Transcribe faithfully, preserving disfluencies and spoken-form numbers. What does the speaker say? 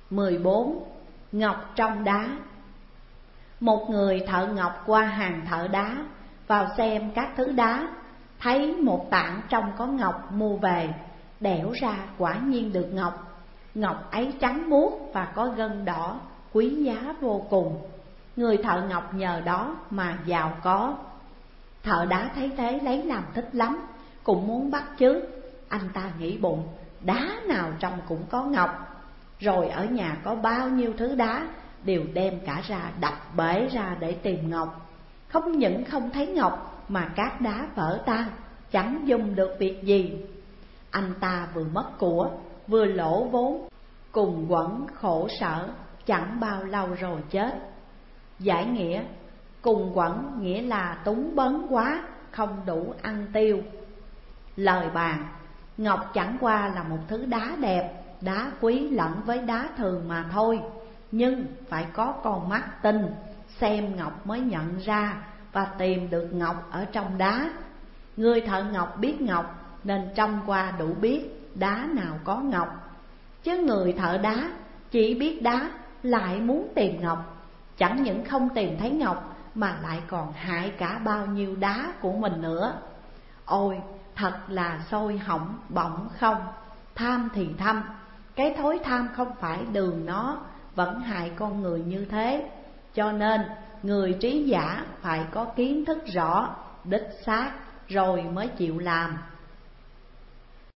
mười bốn. Ngọc trong đá. Một người thợ ngọc qua hàng thợ đá, vào xem các thứ đá, thấy một tảng trong có ngọc mua về, đẽo ra quả nhiên được ngọc. Ngọc ấy trắng muốt và có gân đỏ, quý giá vô cùng. Người thợ ngọc nhờ đó mà giàu có. Thợ đá thấy thế lấy làm thích lắm, cũng muốn bắt chước. Anh ta nghĩ bụng, đá nào trong cũng có ngọc. Rồi ở nhà có bao nhiêu thứ đá, đều đem cả ra đập bể ra để tìm ngọc. Không những không thấy ngọc, mà các đá vỡ tan, chẳng dùng được việc gì. Anh ta vừa mất của, vừa lỗ vốn, cùng quẫn khổ sở, chẳng bao lâu rồi chết. Giải nghĩa: cùng quẫn nghĩa là túng bấn quá, không đủ ăn tiêu. Lời bàn: ngọc chẳng qua là một thứ đá đẹp, đá quý lẫn với đá thường mà thôi. Nhưng phải có con mắt tinh, xem ngọc mới nhận ra và tìm được ngọc ở trong đá. Người thợ ngọc biết ngọc, nên trông qua đủ biết đá nào có ngọc. Chứ người thợ đá chỉ biết đá, lại muốn tìm ngọc, chẳng những không tìm thấy ngọc, mà lại còn hại cả bao nhiêu đá của mình nữa. Ôi, thật là sôi hỏng bỏng không. Tham thì thâm, cái thối tham không phải đường nó, vẫn hại con người như thế. Cho nên người trí giả phải có kiến thức rõ, đích xác, rồi mới chịu làm.